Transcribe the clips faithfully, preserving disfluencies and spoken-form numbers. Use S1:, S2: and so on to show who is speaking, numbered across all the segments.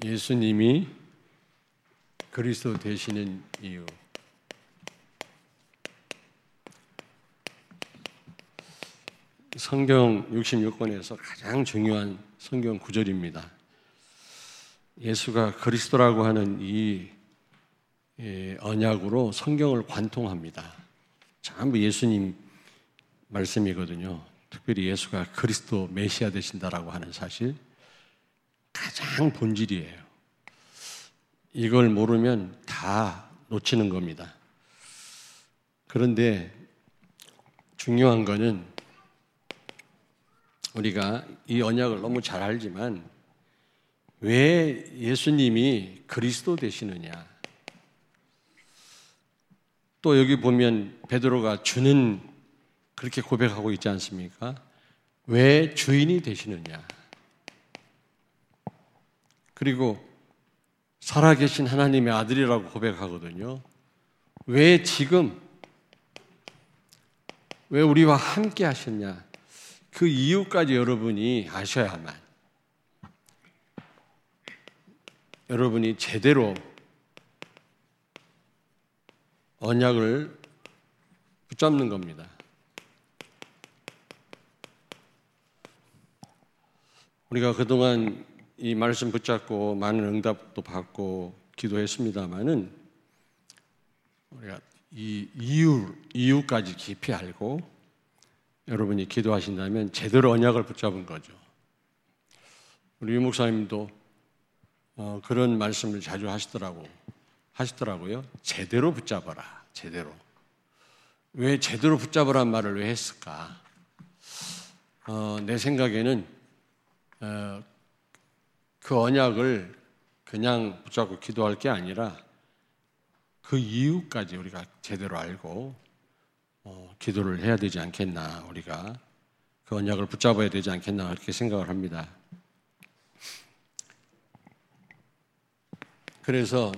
S1: 예수님이 그리스도 되시는 이유. 성경 육십육 권에서 가장 중요한 성경 구절입니다. 예수가 그리스도라고 하는 이 언약으로 성경을 관통합니다. 전부 예수님 말씀이거든요. 특별히 예수가 그리스도 메시아 되신다라고 하는 사실, 가장 본질이에요. 이걸 모르면 다 놓치는 겁니다. 그런데 중요한 거는 우리가 이 언약을 너무 잘 알지만 왜 예수님이 그리스도 되시느냐. 또 여기 보면 베드로가 주는 그렇게 고백하고 있지 않습니까? 왜 주인이 되시느냐. 그리고 살아계신 하나님의 아들이라고 고백하거든요. 왜 지금, 왜 우리와 함께 하셨냐. 그 이유까지 여러분이 아셔야만 여러분이 제대로 언약을 붙잡는 겁니다. 우리가 그동안 이 말씀 붙잡고 많은 응답도 받고 기도했습니다마는 우리가 이 이유, 이유까지 깊이 알고 여러분이 기도하신다면 제대로 언약을 붙잡은 거죠. 우리 유 목사님도 어, 그런 말씀을 자주 하시더라고, 하시더라고요. 제대로 붙잡아라, 제대로. 왜 제대로 붙잡으란 말을 왜 했을까? 어, 내 생각에는 어, 그 언약을 그냥 붙잡고 기도할 게 아니라 그 이유까지 우리가 제대로 알고 어, 기도를 해야 되지 않겠나, 우리가 그 언약을 붙잡아야 되지 않겠나 그렇게 생각을 합니다. 그래서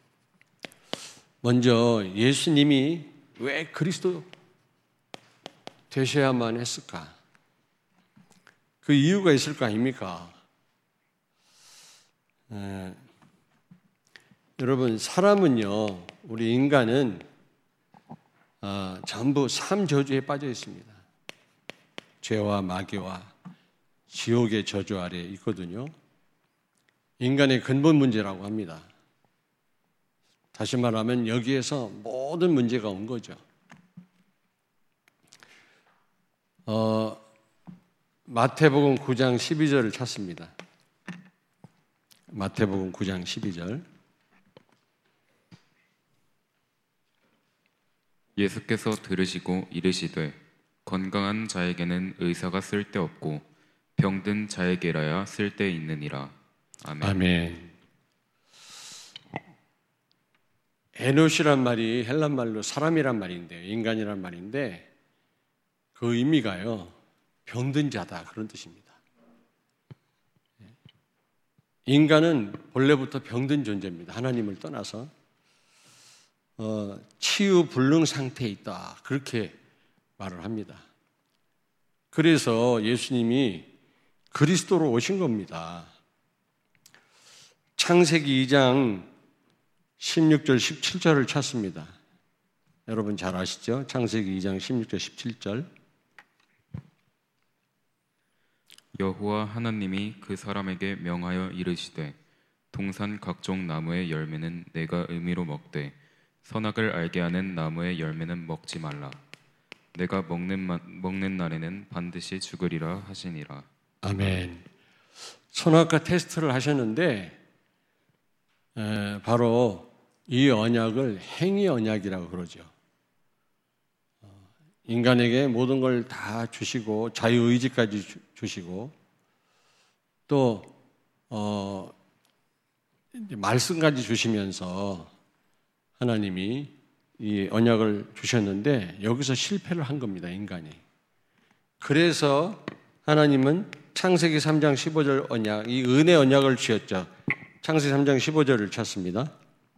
S1: 먼저 예수님이 왜 그리스도 되셔야만 했을까? 그 이유가 있을 거 아닙니까? 에, 여러분, 사람은요, 우리 인간은 어, 전부 삼 저주에 빠져 있습니다. 죄와 마귀와 지옥의 저주 아래에 있거든요. 인간의 근본 문제라고 합니다. 다시 말하면 여기에서 모든 문제가 온 거죠. 어, 마태복음 구 장 십이 절을 찾습니다. 마태복음 구 장 십이 절.
S2: 예수께서 들으시고 이르시되 건강한 자에게는 의사가 쓸데없고 병든 자에게라야 쓸데있느니라. 아멘.
S1: 아멘. 에노시란 말이 헬란 말로 사람이란 말인데요. 인간이란 말인데 그 의미가요, 병든 자다 그런 뜻입니다. 인간은 본래부터 병든 존재입니다. 하나님을 떠나서 어, 치유불능 상태에 있다 그렇게 말을 합니다. 그래서 예수님이 그리스도로 오신 겁니다. 창세기 이 장 십육 절 십칠 절을 찾습니다. 여러분 잘 아시죠? 창세기 이 장 십육 절 십칠 절.
S2: 여호와 하나님이 그 사람에게 명하여 이르시되 동산 각종 나무의 열매는 내가 의미로 먹되 선악을 알게 하는 나무의 열매는 먹지 말라. 내가 먹는, 마, 먹는 날에는 반드시 죽으리라 하시니라. 아멘.
S1: 선악과 테스트를 하셨는데 에, 바로 이 언약을 행위 언약이라고 그러죠. 어, 인간에게 모든 걸 다 주시고 자유의지까지 주, 주시고 또 어, 말씀까지 주시면서 하나님이 이 언약을 주셨는데 여기서 실패를 한 겁니다, 인간이. 그래서 하나님은 창세기 삼 장 십오 절 언약, 이 은혜 언약을 주셨죠. 창세기 삼 장 십오 절을 찾습니다.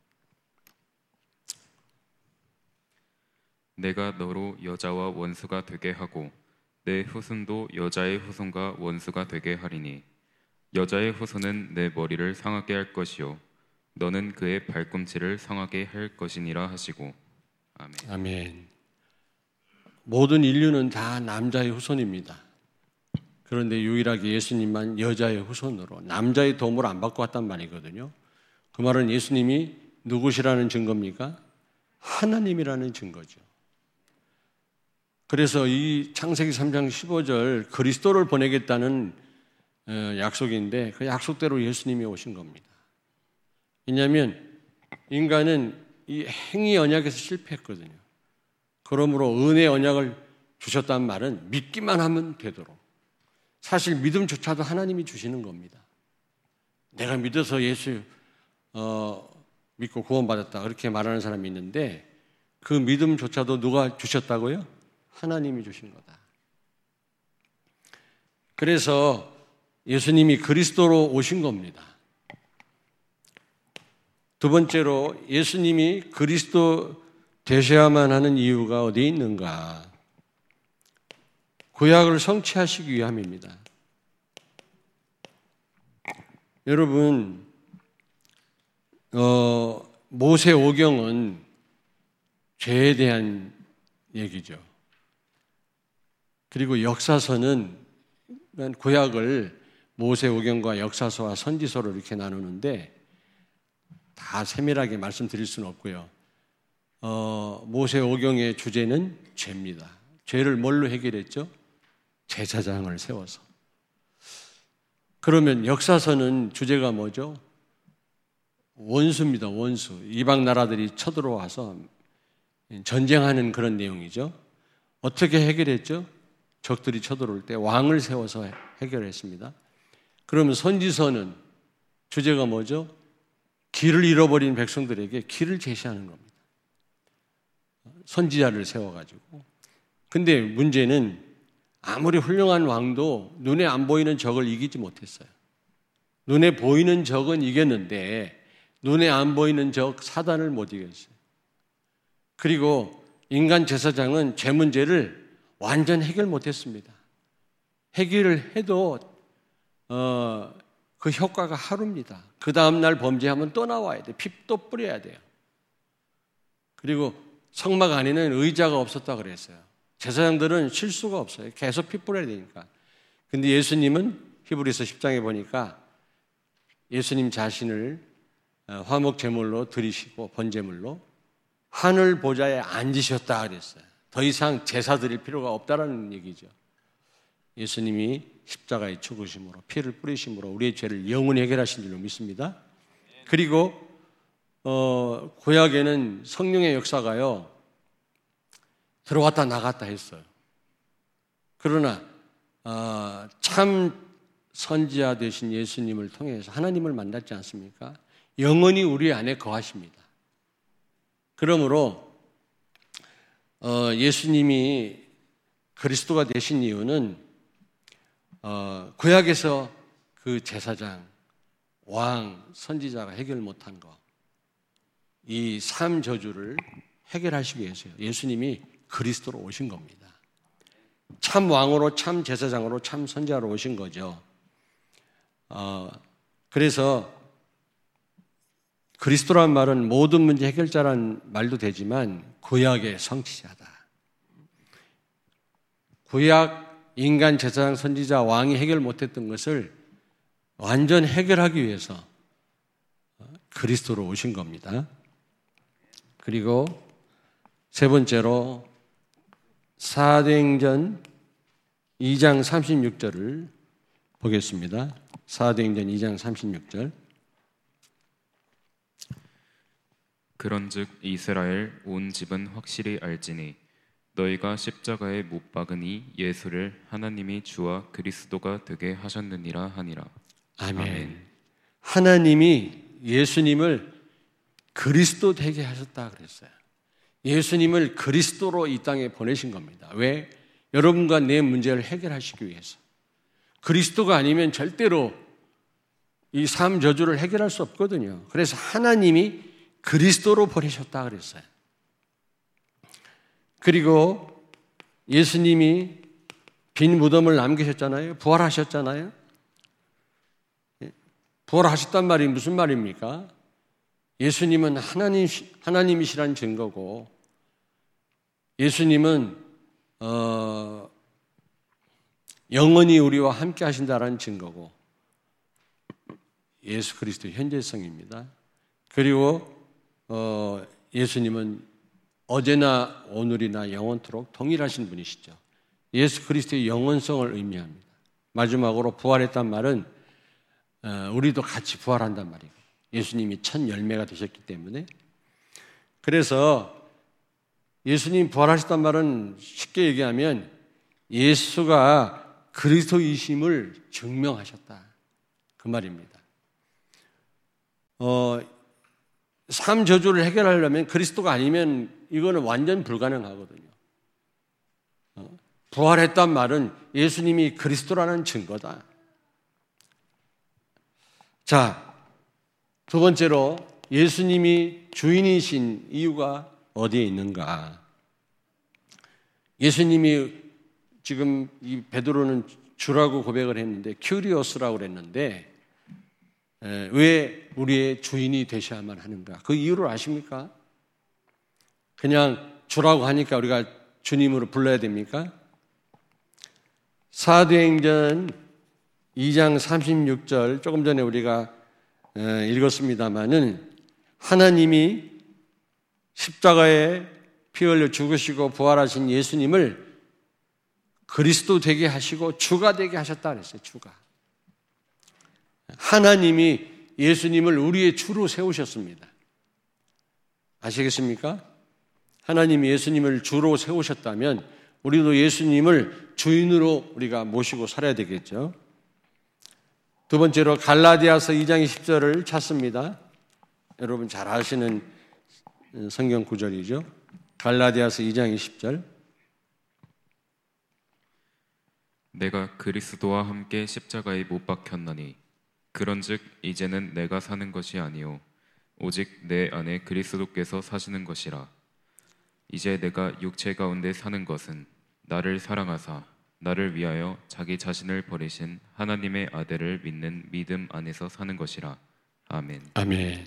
S2: 내가 너로 여자와 원수가 되게 하고 내 후손도 여자의 후손과 원수가 되게 하리니 여자의 후손은 내 머리를 상하게 할 것이요 너는 그의 발꿈치를 상하게 할 것이니라 하시고. 아멘.
S1: 아멘. 모든 인류는 다 남자의 후손입니다. 그런데 유일하게 예수님만 여자의 후손으로 남자의 도움을 안 받고 왔단 말이거든요. 그 말은 예수님이 누구시라는 증거입니까? 하나님이라는 증거죠. 그래서 이 창세기 삼 장 십오 절 그리스도를 보내겠다는 약속인데 그 약속대로 예수님이 오신 겁니다. 왜냐하면 인간은 이 행위 언약에서 실패했거든요. 그러므로 은혜 언약을 주셨다는 말은 믿기만 하면 되도록. 사실 믿음조차도 하나님이 주시는 겁니다. 내가 믿어서 예수 어, 믿고 구원받았다 그렇게 말하는 사람이 있는데 그 믿음조차도 누가 주셨다고요? 하나님이 주신 거다. 그래서 예수님이 그리스도로 오신 겁니다. 두 번째로 예수님이 그리스도 되셔야만 하는 이유가 어디에 있는가? 구약을 성취하시기 위함입니다. 여러분, 어, 모세오경은 죄에 대한 얘기죠. 그리고 역사서는 구약을 모세오경과 역사서와 선지서로 이렇게 나누는데 다 세밀하게 말씀드릴 수는 없고요. 어, 모세오경의 주제는 죄입니다. 죄를 뭘로 해결했죠? 제사장을 세워서. 그러면 역사서는 주제가 뭐죠? 원수입니다. 원수. 이방 나라들이 쳐들어와서 전쟁하는 그런 내용이죠. 어떻게 해결했죠? 적들이 쳐들어올 때 왕을 세워서 해결했습니다. 그러면 선지서는 주제가 뭐죠? 길을 잃어버린 백성들에게 길을 제시하는 겁니다. 선지자를 세워가지고. 근데 문제는 아무리 훌륭한 왕도 눈에 안 보이는 적을 이기지 못했어요. 눈에 보이는 적은 이겼는데 눈에 안 보이는 적 사단을 못 이겼어요. 그리고 인간 제사장은 죄 문제를 완전 해결 못했습니다. 해결을 해도 어, 그 효과가 하루입니다. 그 다음날 범죄하면 또 나와야 돼요. 피 또 뿌려야 돼요. 그리고 성막 안에는 의자가 없었다 그랬어요. 제사장들은 실수가 없어요. 계속 피 뿌려야 되니까. 근데 예수님은 히브리서 십 장에 보니까 예수님 자신을 화목 제물로 드리시고 번제물로 하늘 보좌에 앉으셨다 그랬어요. 더 이상 제사 드릴 필요가 없다라는 얘기죠. 예수님이 십자가에 죽으심으로 피를 뿌리심으로 우리의 죄를 영원히 해결하신 줄로 믿습니다. 그리고 어, 구약에는 성령의 역사가요 들어왔다 나갔다 했어요. 그러나 어, 참 선지자 되신 예수님을 통해서 하나님을 만났지 않습니까? 영원히 우리 안에 거하십니다. 그러므로 어, 예수님이 그리스도가 되신 이유는 어, 구약에서 그 제사장, 왕, 선지자가 해결 못한 거, 이 삶 저주를 해결하시기 위해서요. 예수님이 그리스도로 오신 겁니다. 참 왕으로, 참 제사장으로, 참 선지자로 오신 거죠. 어, 그래서 그리스도란 말은 모든 문제 해결자란 말도 되지만 구약의 성취자다. 구약 인간 제사장 선지자 왕이 해결 못했던 것을 완전 해결하기 위해서 그리스도로 오신 겁니다. 그리고 세 번째로 사도행전 이 장 삼십육 절을 보겠습니다. 사도행전 이 장 삼십육 절.
S2: 그런즉 이스라엘 온 집은 확실히 알지니 너희가 십자가에 못 박으니 예수를 하나님이 주와 그리스도가 되게 하셨느니라 하니라.
S1: 아멘.
S2: 아멘.
S1: 하나님이 예수님을 그리스도 되게 하셨다 그랬어요. 예수님을 그리스도로 이 땅에 보내신 겁니다. 왜? 여러분과 내 문제를 해결하시기 위해서. 그리스도가 아니면 절대로 이 삶 저주를 해결할 수 없거든요. 그래서 하나님이 그리스도로 보내셨다 그랬어요. 그리고 예수님이 빈 무덤을 남기셨잖아요. 부활하셨잖아요. 부활하셨단 말이 무슨 말입니까? 예수님은 하나님, 하나님이시라는 증거고, 예수님은 어, 영원히 우리와 함께 하신다라는 증거고, 예수 그리스도의 현재성입니다. 그리고 어, 예수님은 어제나 오늘이나 영원토록 동일하신 분이시죠. 예수 그리스도의 영원성을 의미합니다. 마지막으로 부활했단 말은 어, 우리도 같이 부활한단 말이에요. 예수님이 첫 열매가 되셨기 때문에. 그래서 예수님 부활하셨단 말은 쉽게 얘기하면 예수가 그리스도이심을 증명하셨다, 그 말입니다. 어, 삶 저주를 해결하려면 그리스도가 아니면 이거는 완전 불가능하거든요. 어, 부활했단 말은 예수님이 그리스도라는 증거다. 자, 두 번째로 예수님이 주인이신 이유가 어디에 있는가? 예수님이 지금 이 베드로는 주라고 고백을 했는데 큐리오스라고 그랬는데 왜 우리의 주인이 되셔야만 하는가? 그 이유를 아십니까? 그냥 주라고 하니까 우리가 주님으로 불러야 됩니까? 사도행전 이 장 삼십육 절 조금 전에 우리가 읽었습니다마는 하나님이 십자가에 피 흘려 죽으시고 부활하신 예수님을 그리스도 되게 하시고 주가 되게 하셨다 그랬어요. 주가. 하나님이 예수님을 우리의 주로 세우셨습니다. 아시겠습니까? 하나님이 예수님을 주로 세우셨다면 우리도 예수님을 주인으로 우리가 모시고 살아야 되겠죠. 두 번째로 갈라디아서 이 장 이십 절을 찾습니다. 여러분 잘 아시는 성경 구절이죠. 갈라디아서 이 장 이십 절.
S2: 내가 그리스도와 함께 십자가에 못 박혔나니 그런즉 이제는 내가 사는 것이 아니요 오직 내 안에 그리스도께서 사시는 것이라. 이제 내가 육체 가운데 사는 것은 나를 사랑하사 나를 위하여 자기 자신을 버리신 하나님의 아들을 믿는 믿음 안에서 사는 것이라. 아멘.
S1: 아멘.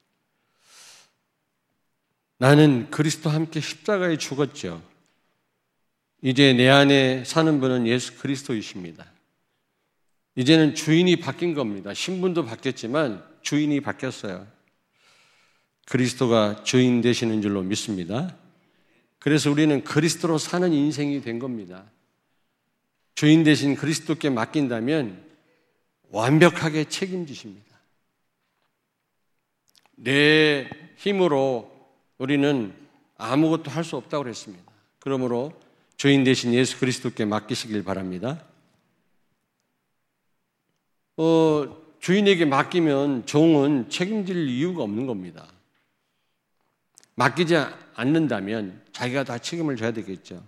S1: 나는 그리스도와 함께 십자가에 죽었죠. 이제 내 안에 사는 분은 예수 그리스도이십니다. 이제는 주인이 바뀐 겁니다. 신분도 바뀌었지만 주인이 바뀌었어요. 그리스도가 주인 되시는 줄로 믿습니다. 그래서 우리는 그리스도로 사는 인생이 된 겁니다. 주인 대신 그리스도께 맡긴다면 완벽하게 책임지십니다. 내 힘으로 우리는 아무것도 할 수 없다고 그랬습니다. 그러므로 주인 대신 예수 그리스도께 맡기시길 바랍니다. 어, 주인에게 맡기면 종은 책임질 이유가 없는 겁니다. 맡기지 않는다면 자기가 다 책임을 져야 되겠죠.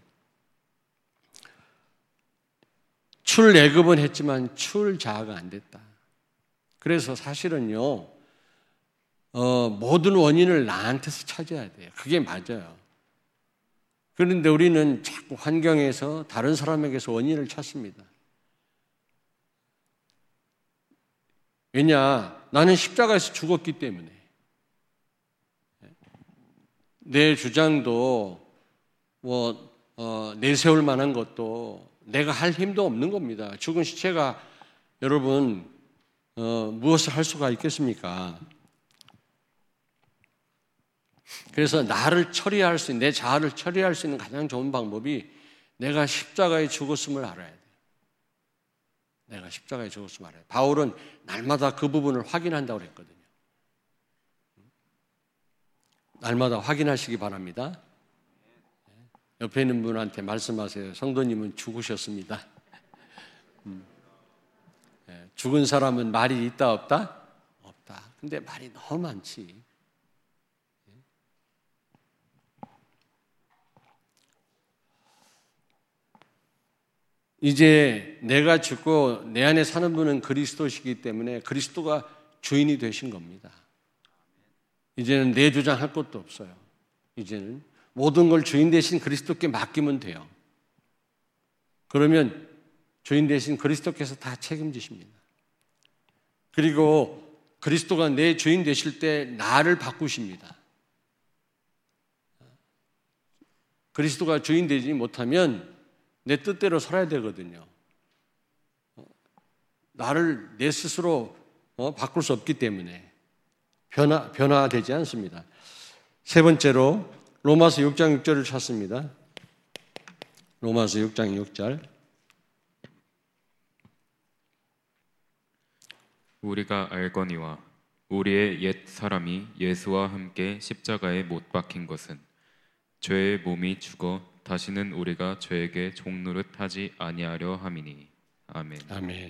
S1: 출애굽은 했지만 출자가 안 됐다. 그래서 사실은요, 어, 모든 원인을 나한테서 찾아야 돼요. 그게 맞아요. 그런데 우리는 자꾸 환경에서 다른 사람에게서 원인을 찾습니다. 왜냐? 나는 십자가에서 죽었기 때문에. 내 주장도 뭐 어, 내세울 만한 것도 내가 할 힘도 없는 겁니다. 죽은 시체가 여러분 어, 무엇을 할 수가 있겠습니까? 그래서 나를 처리할 수 있는, 내 자아를 처리할 수 있는 가장 좋은 방법이 내가 십자가에 죽었음을 알아야 돼요. 내가 십자가에 죽었음을 알아야 돼요. 바울은 날마다 그 부분을 확인한다고 그랬거든요. 날마다 확인하시기 바랍니다. 옆에 있는 분한테 말씀하세요. 성도님은 죽으셨습니다. 죽은 사람은 말이 있다 없다? 없다. 근데 말이 너무 많지. 이제 내가 죽고 내 안에 사는 분은 그리스도시기 때문에 그리스도가 주인이 되신 겁니다. 이제는 내 주장할 것도 없어요. 이제는 모든 걸 주인 대신 그리스도께 맡기면 돼요. 그러면 주인 대신 그리스도께서 다 책임지십니다. 그리고 그리스도가 내 주인 되실 때 나를 바꾸십니다. 그리스도가 주인 되지 못하면 내 뜻대로 살아야 되거든요. 나를 내 스스로 어, 바꿀 수 없기 때문에 변화, 변화되지 않습니다. 세 번째로 로마서 육 장 육 절을 찾습니다. 로마서 육 장 육 절.
S2: 우리가 알거니와 우리의 옛 사람이 예수와 함께 십자가에 못 박힌 것은 죄의 몸이 죽어 다시는 우리가 죄에게 종노릇하지 아니하려 함이니. 아멘.
S1: 아멘.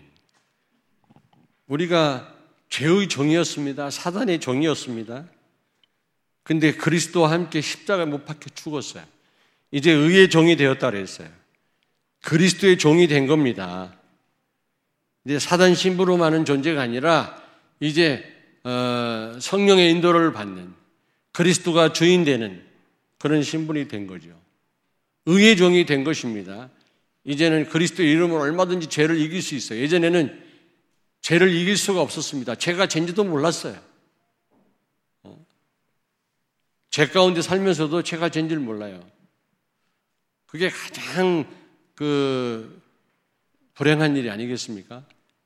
S1: 우리가 죄의 종이었습니다. 사단의 종이었습니다. 근데 그리스도와 함께 십자가에 못 박혀 죽었어요. 이제 의의 종이 되었다 그랬어요. 그리스도의 종이 된 겁니다. 이제 사단 신부로만은 존재가 아니라 이제 어, 성령의 인도를 받는 그리스도가 주인 되는 그런 신분이 된 거죠. 의의 종이 된 것입니다. 이제는 그리스도의 이름으로 얼마든지 죄를 이길 수 있어요. 예전에는 죄를 이길 수가 없었습니다. 죄가 죄인지도 몰랐어요. 어? 죄 가운데 살면서도 죄가 죄인 줄 몰라요. 그게 가장 그 불행한 일이 아니겠습니까?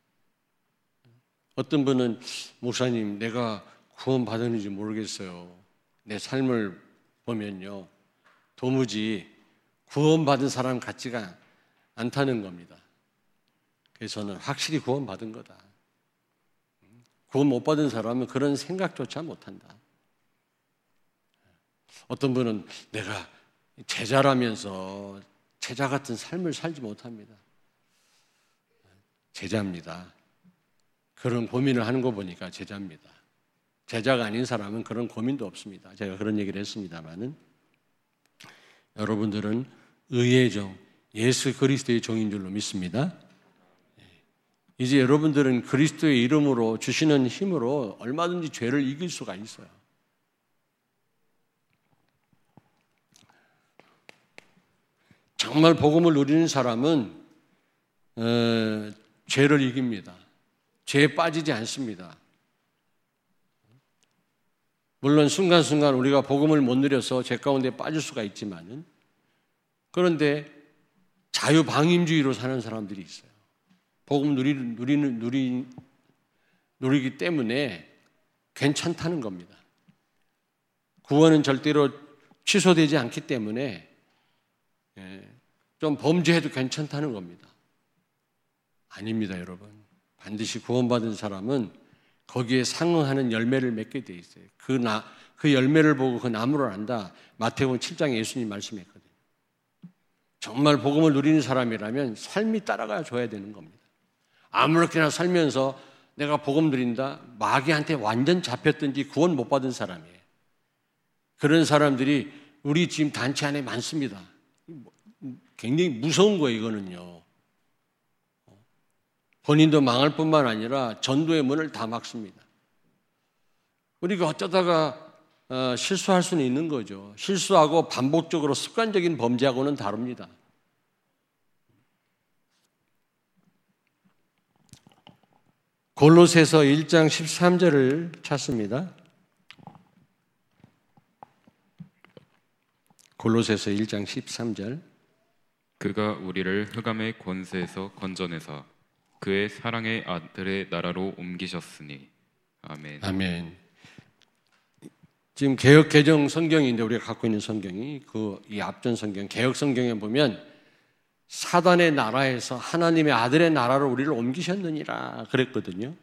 S1: 어떤 분은 목사님 내가 구원 받았는지 모르겠어요. 내 삶을 보면요 도무지 구원받은 사람 같지가 않다는 겁니다. 그래서 저는 확실히 구원받은 거다. 구원 못 받은 사람은 그런 생각조차 못한다. 어떤 분은 내가 제자라면서 제자 같은 삶을 살지 못합니다. 제자입니다. 그런 고민을 하는 거 보니까 제자입니다. 제자가 아닌 사람은 그런 고민도 없습니다. 제가 그런 얘기를 했습니다마는 여러분들은 의의 종, 예수 그리스도의 종인 줄로 믿습니다. 이제 여러분들은 그리스도의 이름으로 주시는 힘으로 얼마든지 죄를 이길 수가 있어요. 정말 복음을 누리는 사람은 어, 죄를 이깁니다. 죄에 빠지지 않습니다. 물론 순간순간 우리가 복음을 못 누려서 죄 가운데 빠질 수가 있지만은 그런데 자유방임주의로 사는 사람들이 있어요. 복음 누리는, 누리는, 누리, 누리기 때문에 괜찮다는 겁니다. 구원은 절대로 취소되지 않기 때문에 좀 범죄해도 괜찮다는 겁니다. 아닙니다, 여러분. 반드시 구원받은 사람은 거기에 상응하는 열매를 맺게 돼 있어요. 그, 나, 그 열매를 보고 그 나무를 안다. 마태복음 칠 장에 예수님 말씀했거든요. 정말 복음을 누리는 사람이라면 삶이 따라가 줘야 되는 겁니다. 아무렇게나 살면서 내가 복음 누린다, 마귀한테 완전 잡혔든지 구원 못 받은 사람이에요. 그런 사람들이 우리 지금 단체 안에 많습니다. 굉장히 무서운 거예요, 이거는요. 본인도 망할 뿐만 아니라 전도의 문을 다 막습니다. 우리가 어쩌다가 어, 실수할 수는 있는 거죠. 실수하고 반복적으로 습관적인 범죄하고는 다릅니다. 골로새서 일 장 십삼 절을 찾습니다. 골로새서 일 장 십삼 절.
S2: 그가 우리를 흑암의 권세에서 건져내사 그의 사랑의 아들의 나라로 옮기셨으니. 아멘.
S1: 아멘. 지금 개역 개정 성경인데 우리가 갖고 있는 성경이 그 이 앞전 성경 개역 성경에 보면 사단의 나라에서 하나님의 아들의 나라로 우리를 옮기셨느니라 그랬거든요.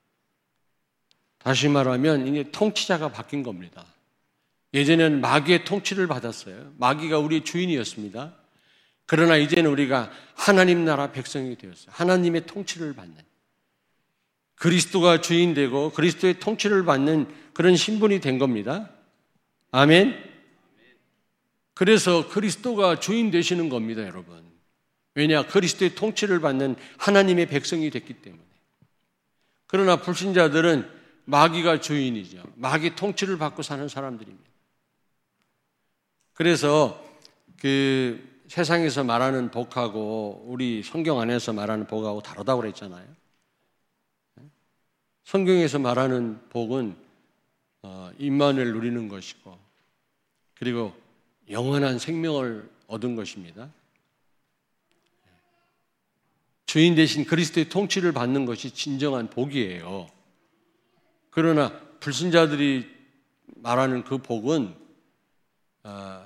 S1: 다시 말하면 이제 통치자가 바뀐 겁니다. 예전에는 마귀의 통치를 받았어요. 마귀가 우리의 주인이었습니다. 그러나 이제는 우리가 하나님 나라 백성이 되었어요. 하나님의 통치를 받는, 그리스도가 주인 되고 그리스도의 통치를 받는 그런 신분이 된 겁니다. 아멘. 그래서 그리스도가 주인 되시는 겁니다, 여러분. 왜냐? 그리스도의 통치를 받는 하나님의 백성이 됐기 때문에. 그러나 불신자들은 마귀가 주인이죠. 마귀 통치를 받고 사는 사람들입니다. 그래서 그 세상에서 말하는 복하고 우리 성경 안에서 말하는 복하고 다르다고 그랬잖아요. 성경에서 말하는 복은 어, 임만을 누리는 것이고 그리고 영원한 생명을 얻은 것입니다. 주인 대신 그리스도의 통치를 받는 것이 진정한 복이에요. 그러나 불신자들이 말하는 그 복은 어,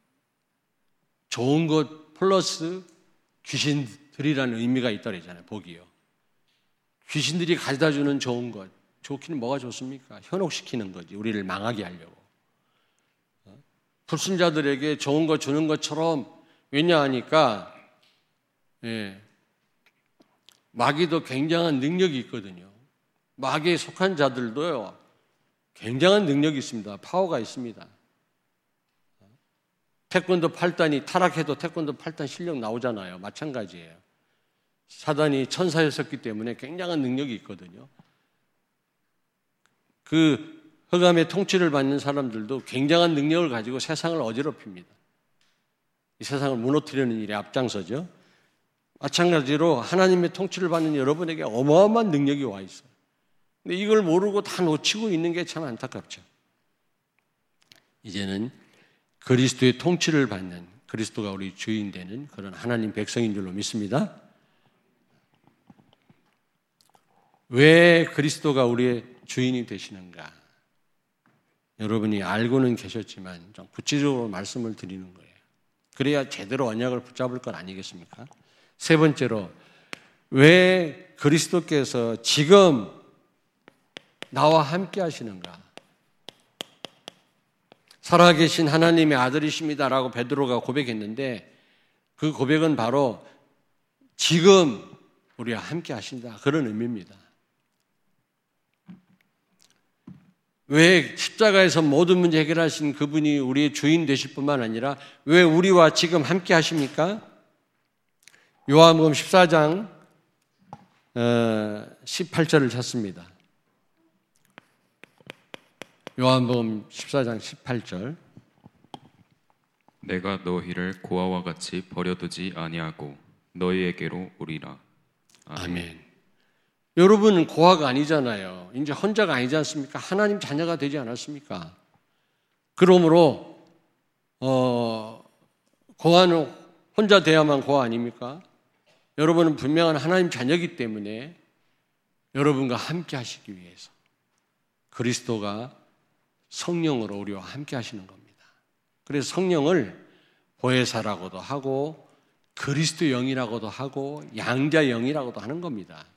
S1: 좋은 것 플러스 귀신들이라는 의미가 있다 그러잖아요. 복이요. 귀신들이 가져다 주는 좋은 것, 좋기는 뭐가 좋습니까? 현혹시키는 거지. 우리를 망하게 하려고. 불신자들에게 좋은 거 주는 것처럼 왜냐하니까 예, 마귀도 굉장한 능력이 있거든요. 마귀에 속한 자들도요 굉장한 능력이 있습니다. 파워가 있습니다. 태권도 팔 단이 타락해도 태권도 팔 단 실력 나오잖아요. 마찬가지예요. 사단이 천사였었기 때문에 굉장한 능력이 있거든요. 그 흑암의 통치를 받는 사람들도 굉장한 능력을 가지고 세상을 어지럽힙니다. 이 세상을 무너뜨리는 일에 앞장서죠. 마찬가지로 하나님의 통치를 받는 여러분에게 어마어마한 능력이 와 있어요. 근데 이걸 모르고 다 놓치고 있는 게 참 안타깝죠. 이제는 그리스도의 통치를 받는 그리스도가 우리 주인 되는 그런 하나님 백성인 줄로 믿습니다. 왜 그리스도가 우리의 주인이 되시는가? 여러분이 알고는 계셨지만 좀 구체적으로 말씀을 드리는 거예요. 그래야 제대로 언약을 붙잡을 것 아니겠습니까? 세 번째로 왜 그리스도께서 지금 나와 함께 하시는가? 살아계신 하나님의 아들이십니다라고 베드로가 고백했는데 그 고백은 바로 지금 우리와 함께 하신다 그런 의미입니다. 왜 십자가에서 모든 문제 해결하신 그분이 우리의 주인 되실 뿐만 아니라 왜 우리와 지금 함께 하십니까? 요한복음 십사 장 십팔 절을 찾습니다. 요한복음 십사 장 십팔 절.
S2: 내가 너희를 고아와 같이 버려두지 아니하고 너희에게로 오리라. 아멘.
S1: 아멘. 여러분은 고아가 아니잖아요. 이제 혼자가 아니지 않습니까? 하나님 자녀가 되지 않았습니까? 그러므로 어, 고아는 혼자 돼야만 고아 아닙니까? 여러분은 분명한 하나님 자녀이기 때문에 여러분과 함께 하시기 위해서 그리스도가 성령으로 우리와 함께 하시는 겁니다. 그래서 성령을 보혜사라고도 하고 그리스도 영이라고도 하고 양자 영이라고도 하는 겁니다.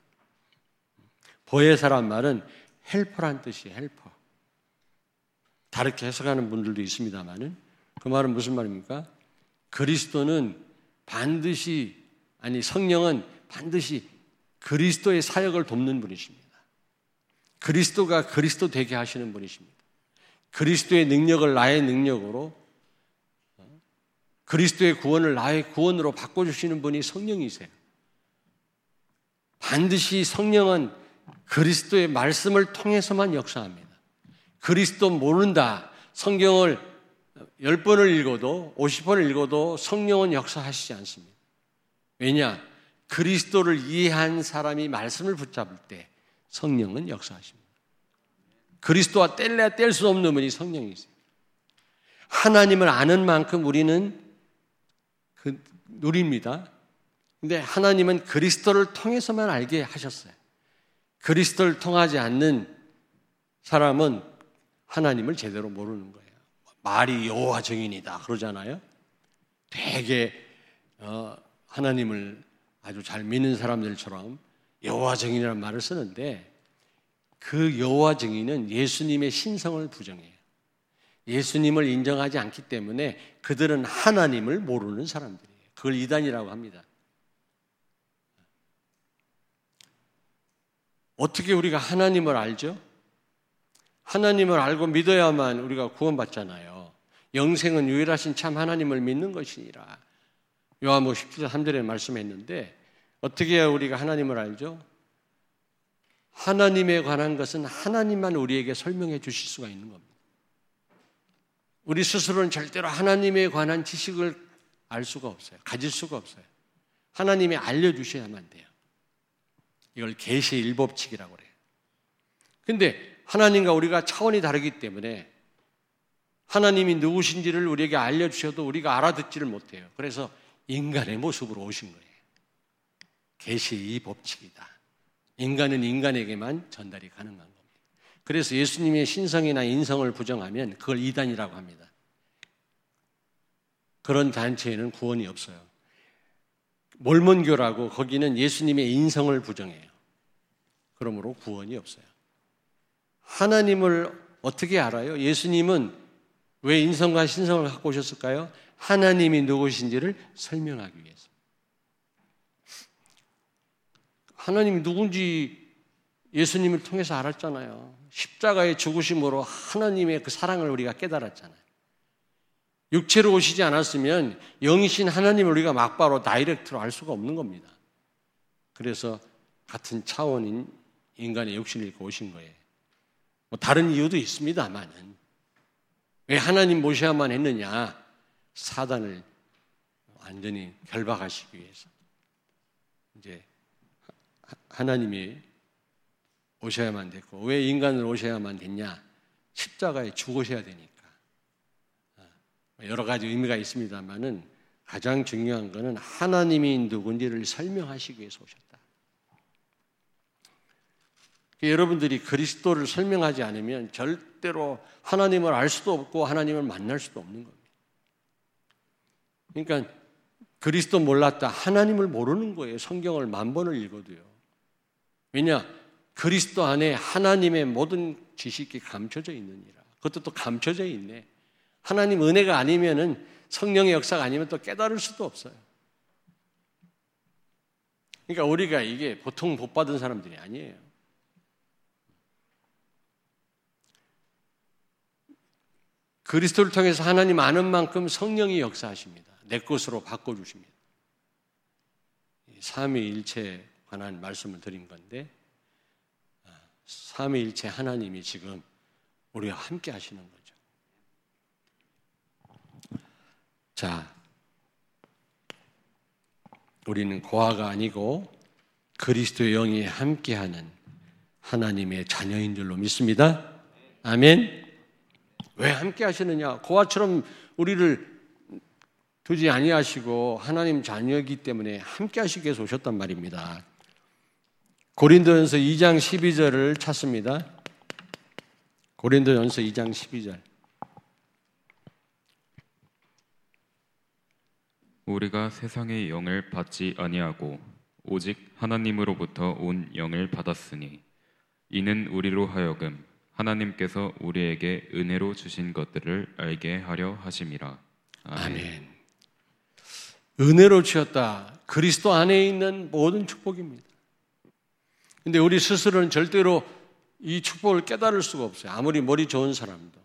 S1: 보혜사란 말은 헬퍼란 뜻이에요. 헬퍼. 다르게 해석하는 분들도 있습니다만은 그 말은 무슨 말입니까? 그리스도는 반드시 아니 성령은 반드시 그리스도의 사역을 돕는 분이십니다. 그리스도가 그리스도 되게 하시는 분이십니다. 그리스도의 능력을 나의 능력으로 그리스도의 구원을 나의 구원으로 바꿔주시는 분이 성령이세요. 반드시 성령은 그리스도의 말씀을 통해서만 역사합니다. 그리스도 모른다. 성경을 열 번을 읽어도 오십 번을 읽어도 성령은 역사하시지 않습니다. 왜냐? 그리스도를 이해한 사람이 말씀을 붙잡을 때 성령은 역사하십니다. 그리스도와 뗄래야 뗄 수 없는 분이 성령이세요. 하나님을 아는 만큼 우리는 그 누립니다. 근데 하나님은 그리스도를 통해서만 알게 하셨어요. 그리스도를 통하지 않는 사람은 하나님을 제대로 모르는 거예요. 말이 여호와 증인이다 그러잖아요. 되게 어, 하나님을 아주 잘 믿는 사람들처럼 여호와 증인이라는 말을 쓰는데 그 여호와 증인은 예수님의 신성을 부정해요. 예수님을 인정하지 않기 때문에 그들은 하나님을 모르는 사람들이에요. 그걸 이단이라고 합니다. 어떻게 우리가 하나님을 알죠? 하나님을 알고 믿어야만 우리가 구원받잖아요. 영생은 유일하신 참 하나님을 믿는 것이니라. 요한복음 십칠 장 삼 절에 말씀했는데 어떻게 해야 우리가 하나님을 알죠? 하나님에 관한 것은 하나님만 우리에게 설명해 주실 수가 있는 겁니다. 우리 스스로는 절대로 하나님에 관한 지식을 알 수가 없어요. 가질 수가 없어요. 하나님이 알려주셔야만 돼요. 이걸 계시의 일법칙이라고 그래요. 근데 하나님과 우리가 차원이 다르기 때문에 하나님이 누구신지를 우리에게 알려주셔도 우리가 알아듣지를 못해요. 그래서 인간의 모습으로 오신 거예요. 계시의 이 법칙이다. 인간은 인간에게만 전달이 가능한 겁니다. 그래서 예수님의 신성이나 인성을 부정하면 그걸 이단이라고 합니다. 그런 단체에는 구원이 없어요. 몰몬교라고 거기는 예수님의 인성을 부정해요. 그러므로 구원이 없어요. 하나님을 어떻게 알아요? 예수님은 왜 인성과 신성을 갖고 오셨을까요? 하나님이 누구신지를 설명하기 위해서. 하나님이 누군지 예수님을 통해서 알았잖아요. 십자가의 죽으심으로 하나님의 그 사랑을 우리가 깨달았잖아요. 육체로 오시지 않았으면 영이신 하나님을 우리가 막바로 다이렉트로 알 수가 없는 겁니다. 그래서 같은 차원인 인간의 육신을 입고 오신 거예요. 뭐 다른 이유도 있습니다만은 왜 하나님 모셔야만 했느냐? 사단을 완전히 결박하시기 위해서. 이제 하나님이 오셔야만 됐고, 왜 인간을 오셔야만 됐냐? 십자가에 죽으셔야 되니까. 여러 가지 의미가 있습니다만은 가장 중요한 것은 하나님이 누군지를 설명하시기 위해서 오셨다. 여러분들이 그리스도를 설명하지 않으면 절대로 하나님을 알 수도 없고 하나님을 만날 수도 없는 겁니다. 그러니까 그리스도 몰랐다, 하나님을 모르는 거예요. 성경을 만 번을 읽어도요. 왜냐? 그리스도 안에 하나님의 모든 지식이 감춰져 있느니라. 그것도 또 감춰져 있네. 하나님 은혜가 아니면은, 성령의 역사가 아니면 또 깨달을 수도 없어요. 그러니까 우리가 이게 보통 복 받은 사람들이 아니에요. 그리스도를 통해서 하나님 아는 만큼 성령이 역사하십니다. 내 것으로 바꿔주십니다. 삼위일체에 관한 말씀을 드린 건데, 삼위일체 하나님이 지금 우리와 함께 하시는 거죠. 자, 우리는 고아가 아니고 그리스도의 영이 함께하는 하나님의 자녀인 줄로 믿습니다. 아멘. 왜 함께 하시느냐? 고아처럼 우리를 두지 아니하시고 하나님 자녀이기 때문에 함께 하시기 위해서 오셨단 말입니다. 고린도전서 이 장 십이 절을 찾습니다. 고린도전서 이 장 십이 절.
S2: 우리가 세상의 영을 받지 아니하고 오직 하나님으로부터 온 영을 받았으니 이는 우리로 하여금 하나님께서 우리에게 은혜로 주신 것들을 알게 하려 하심이라. 아멘.
S1: 아멘. 은혜로 주셨다. 그리스도 안에 있는 모든 축복입니다. 근데 우리 스스로는 절대로 이 축복을 깨달을 수가 없어요. 아무리 머리 좋은 사람도.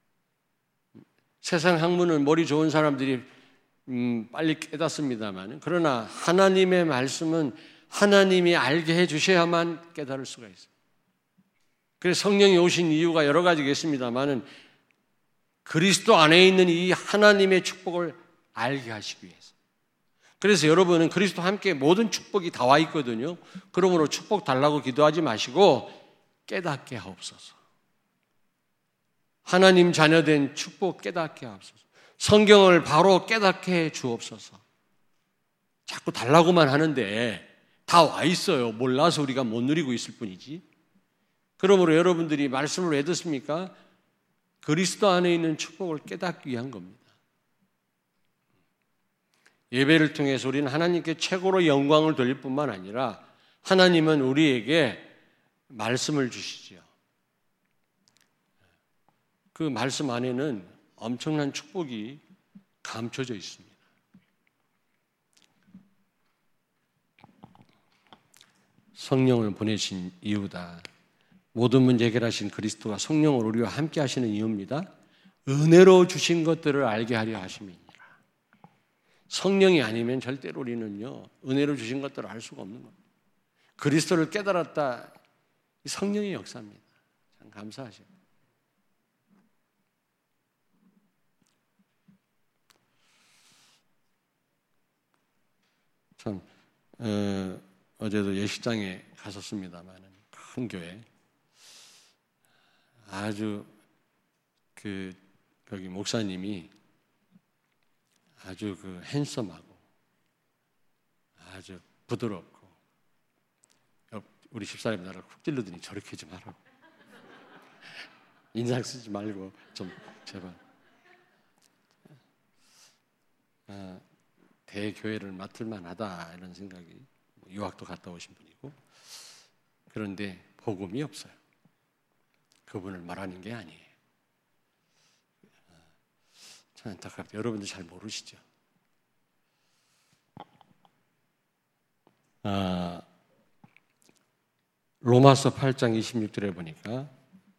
S1: 세상 학문은 머리 좋은 사람들이 음, 빨리 깨닫습니다만, 그러나 하나님의 말씀은 하나님이 알게 해주셔야만 깨달을 수가 있어요. 그래서 성령이 오신 이유가 여러 가지겠습니다만 그리스도 안에 있는 이 하나님의 축복을 알게 하시기 위해서. 그래서 여러분은 그리스도와 함께 모든 축복이 다 와 있거든요. 그러므로 축복 달라고 기도하지 마시고 깨닫게 하옵소서. 하나님 자녀된 축복 깨닫게 하옵소서. 성경을 바로 깨닫게 해 주옵소서. 자꾸 달라고만 하는데 다 와 있어요. 몰라서 우리가 못 누리고 있을 뿐이지. 그러므로 여러분들이 말씀을 왜 듣습니까? 그리스도 안에 있는 축복을 깨닫기 위한 겁니다. 예배를 통해서 우리는 하나님께 최고로 영광을 돌릴 뿐만 아니라 하나님은 우리에게 말씀을 주시죠. 그 말씀 안에는 엄청난 축복이 감춰져 있습니다. 성령을 보내신 이유다. 모든 문제 해결하신 그리스도가 성령을 우리와 함께 하시는 이유입니다. 은혜로 주신 것들을 알게 하려 하심이니라. 성령이 아니면 절대로 우리는요, 은혜로 주신 것들을 알 수가 없는 겁니다. 그리스도를 깨달았다. 이 성령의 역사입니다. 참 감사하죠. 참 어, 어제도 예식장에 갔었습니다만 큰 교회. 아주 그 여기 목사님이 아주 그 핸섬하고 아주 부드럽고 우리 집사람 나를 쿡 찔러더니 저렇게 좀 하라고. 인상 쓰지 말고 좀 제발. 아, 대교회를 맡을 만하다 이런 생각이, 유학도 갔다 오신 분이고, 그런데 복음이 없어요. 그분을 말하는 게 아니에요. 참 안타깝다. 여러분들 잘 모르시죠? 아, 로마서 팔 장 이십육 절에 보니까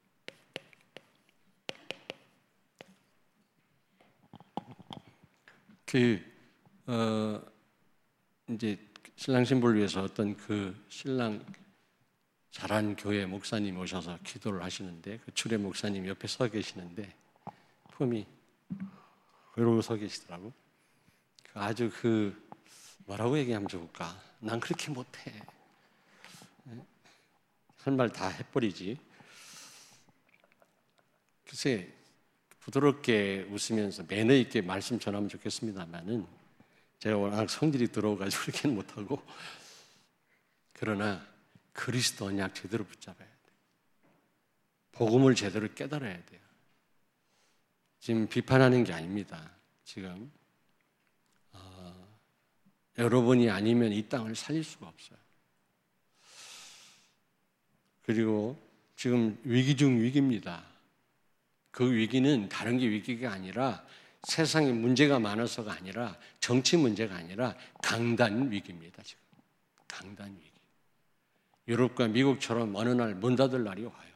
S1: 그 어, 이제 신랑 신부를 위해서 어떤 그 신랑 잘한 교회 목사님 오셔서 기도를 하시는데, 그 주례 목사님 옆에 서 계시는데 품이 이러고 서 계시더라고. 아주 그 뭐라고 얘기하면 좋을까? 난 그렇게 못해. 할 말 다 해버리지. 글쎄, 부드럽게 웃으면서 매너 있게 말씀 전하면 좋겠습니다만은 제가 워낙 성질이 들어가지고 그렇게는 못하고, 그러나 그리스도 언약 제대로 붙잡아야 돼요. 복음을 제대로 깨달아야 돼요. 지금 비판하는 게 아닙니다. 지금 어, 여러분이 아니면 이 땅을 살릴 수가 없어요. 그리고 지금 위기 중 위기입니다. 그 위기는 다른 게 위기가 아니라 세상에 문제가 많아서가 아니라 정치 문제가 아니라 강단 위기입니다. 지금 강단 위기. 유럽과 미국처럼 어느 날 문 닫을 날이 와요.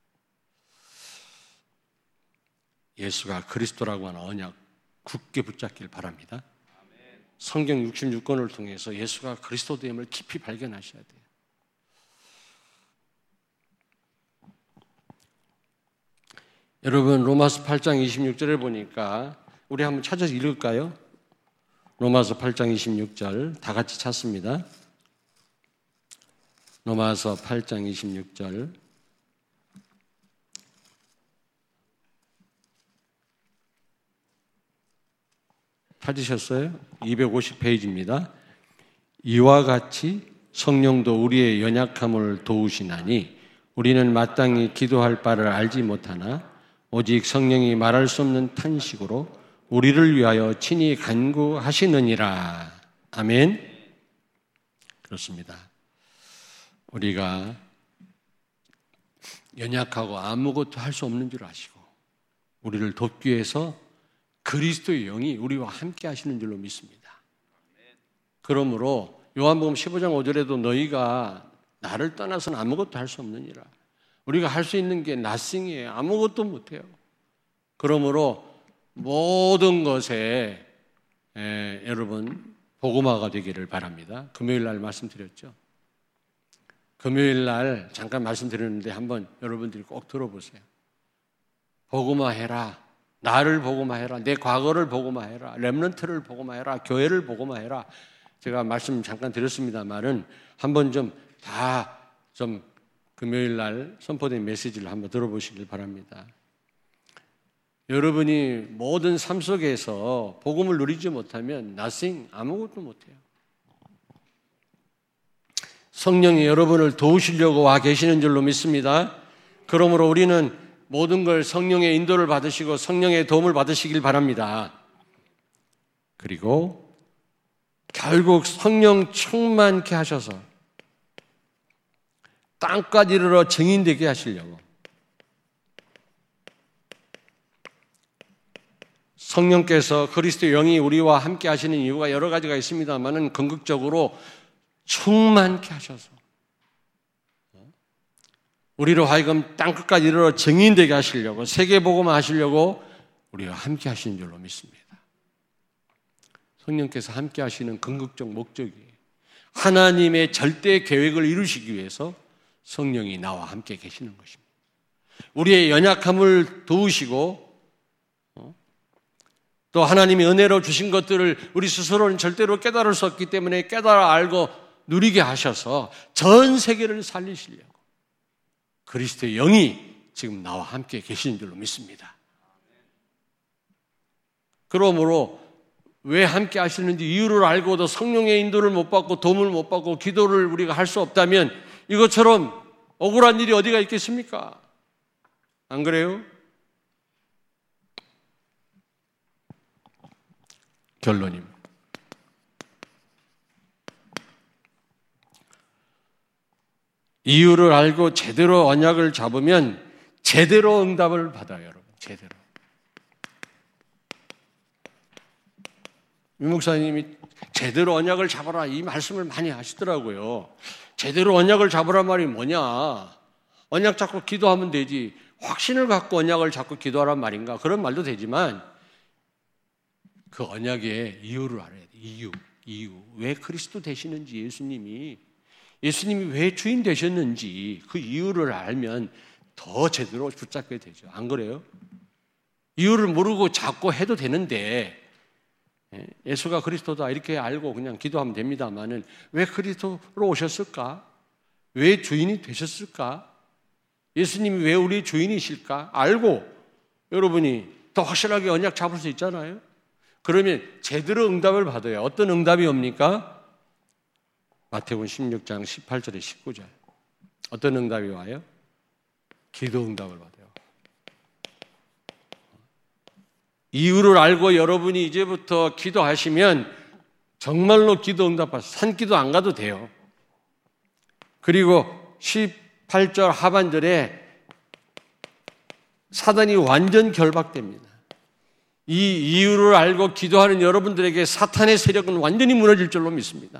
S1: 예수가 그리스도라고 하는 언약 굳게 붙잡길 바랍니다. 성경 육십육 권을 통해서 예수가 그리스도됨을 깊이 발견하셔야 돼요. 여러분, 로마서 팔 장 이십육 절에 보니까 우리 한번 찾아서 읽을까요? 로마서 팔 장 이십육 절 다 같이 찾습니다. 로마서 팔 장 이십육 절. 찾으셨어요? 이백오십 페이지입니다. 이와 같이 성령도 우리의 연약함을 도우시나니 우리는 마땅히 기도할 바를 알지 못하나 오직 성령이 말할 수 없는 탄식으로 우리를 위하여 친히 간구하시느니라. 아멘. 그렇습니다. 우리가 연약하고 아무것도 할 수 없는 줄 아시고 우리를 돕기 위해서 그리스도의 영이 우리와 함께 하시는 줄로 믿습니다. 그러므로 요한복음 십오 장 오 절에도 너희가 나를 떠나서는 아무것도 할 수 없느니라. 우리가 할 수 있는 게 nothing이에요. 아무것도 못해요. 그러므로 모든 것에 에, 여러분 복음화가 되기를 바랍니다. 금요일 날 말씀드렸죠. 금요일 날 잠깐 말씀드렸는데 한번 여러분들이 꼭 들어보세요. 복음화해라. 나를 복음화해라. 내 과거를 복음화해라. 렘넌트를 복음화해라. 교회를 복음화해라. 제가 말씀 잠깐 드렸습니다만은 한번 좀 다 좀 금요일 날 선포된 메시지를 한번 들어보시길 바랍니다. 여러분이 모든 삶 속에서 복음을 누리지 못하면 nothing, 아무것도 못해요. 성령이 여러분을 도우시려고 와 계시는 줄로 믿습니다. 그러므로 우리는 모든 걸 성령의 인도를 받으시고 성령의 도움을 받으시길 바랍니다. 그리고 결국 성령 충만케 하셔서 땅까지 이르러 증인되게 하시려고 성령께서 그리스도의 영이 우리와 함께 하시는 이유가 여러 가지가 있습니다만은 궁극적으로 충만케 하셔서 우리로 하여금 땅끝까지 이르러 증인되게 하시려고 세계복음화 하시려고 우리와 함께 하시는 줄로 믿습니다. 성령께서 함께 하시는 궁극적 목적이 하나님의 절대 계획을 이루시기 위해서 성령이 나와 함께 계시는 것입니다. 우리의 연약함을 도우시고 또 하나님이 은혜로 주신 것들을 우리 스스로는 절대로 깨달을 수 없기 때문에 깨달아 알고 누리게 하셔서 전 세계를 살리시려고 그리스도의 영이 지금 나와 함께 계시는 줄로 믿습니다. 그러므로 왜 함께 하시는지 이유를 알고도 성령의 인도를 못 받고 도움을 못 받고 기도를 우리가 할 수 없다면 이것처럼 억울한 일이 어디가 있겠습니까? 안 그래요? 결론입니다. 이유를 알고 제대로 언약을 잡으면 제대로 응답을 받아요, 여러분. 제대로. 유 목사님이 제대로 언약을 잡아라 이 말씀을 많이 하시더라고요. 제대로 언약을 잡으란 말이 뭐냐? 언약 잡고 기도하면 되지. 확신을 갖고 언약을 잡고 기도하란 말인가? 그런 말도 되지만 그 언약의 이유를 알아야 돼. 이유, 이유. 왜 그리스도 되시는지 예수님이 예수님이 왜 주인 되셨는지 그 이유를 알면 더 제대로 붙잡게 되죠. 안 그래요? 이유를 모르고 잡고 해도 되는데 예수가 그리스도다 이렇게 알고 그냥 기도하면 됩니다만은 왜 그리스도로 오셨을까? 왜 주인이 되셨을까? 예수님이 왜 우리의 주인이실까? 알고 여러분이 더 확실하게 언약 잡을 수 있잖아요. 그러면 제대로 응답을 받아요. 어떤 응답이 옵니까? 마태복음 십육 장 십팔 절에 십구 절. 어떤 응답이 와요? 기도 응답을 받아요. 이유를 알고 여러분이 이제부터 기도하시면 정말로 기도 응답 받아요. 산기도 안 가도 돼요. 그리고 십팔 절 하반절에 사단이 완전 결박됩니다. 이 이유를 알고 기도하는 여러분들에게 사탄의 세력은 완전히 무너질 줄로 믿습니다.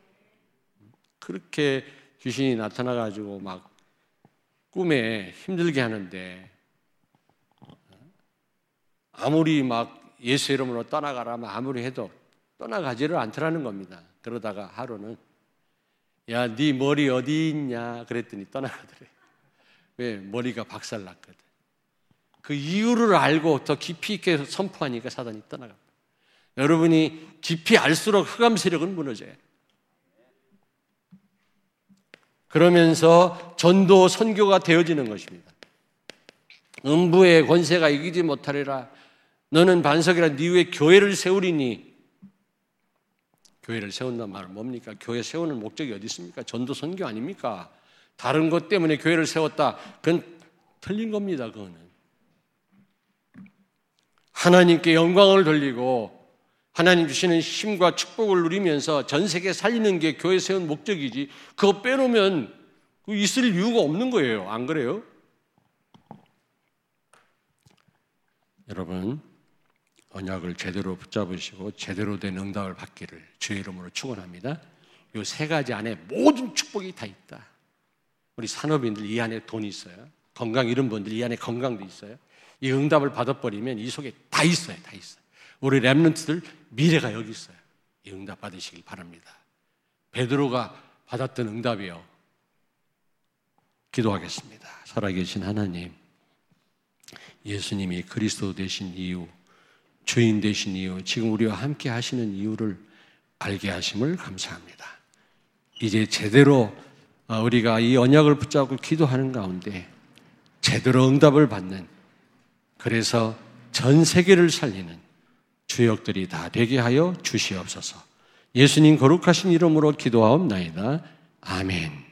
S1: 그렇게 귀신이 나타나가지고 막 꿈에 힘들게 하는데 아무리 막 예수 이름으로 떠나가라 아무리 해도 떠나가지를 않더라는 겁니다. 그러다가 하루는 야, 네 머리 어디 있냐 그랬더니 떠나가더래. 왜? 머리가 박살났거든. 그 이유를 알고 더 깊이 있게 선포하니까 사단이 떠나갑니다. 여러분이 깊이 알수록 흑암 세력은 무너져요. 그러면서 전도 선교가 되어지는 것입니다. 음부의 권세가 이기지 못하리라. 너는 반석이라 네 위에 교회를 세우리니. 교회를 세운다는 말은 뭡니까? 교회 세우는 목적이 어디 있습니까? 전도 선교 아닙니까? 다른 것 때문에 교회를 세웠다. 그건 틀린 겁니다. 그거는 하나님께 영광을 돌리고 하나님 주시는 힘과 축복을 누리면서 전 세계 살리는 게 교회 세운 목적이지 그거 빼놓으면 있을 이유가 없는 거예요. 안 그래요? 여러분 언약을 제대로 붙잡으시고 제대로 된 응답을 받기를 주의 이름으로 축원합니다. 이 세 가지 안에 모든 축복이 다 있다. 우리 산업인들 이 안에 돈이 있어요. 건강 이런 분들 이 안에 건강도 있어요. 이 응답을 받아버리면 이 속에 다 있어요. 다 있어요. 우리 렘넌트들 미래가 여기 있어요. 이 응답 받으시길 바랍니다. 베드로가 받았던 응답이요. 기도하겠습니다. 살아계신 하나님, 예수님이 그리스도 되신 이유, 주인 되신 이유, 지금 우리와 함께 하시는 이유를 알게 하심을 감사합니다. 이제 제대로 우리가 이 언약을 붙잡고 기도하는 가운데 제대로 응답을 받는, 그래서 전 세계를 살리는 주역들이 다 되게 하여 주시옵소서. 예수님 거룩하신 이름으로 기도하옵나이다. 아멘.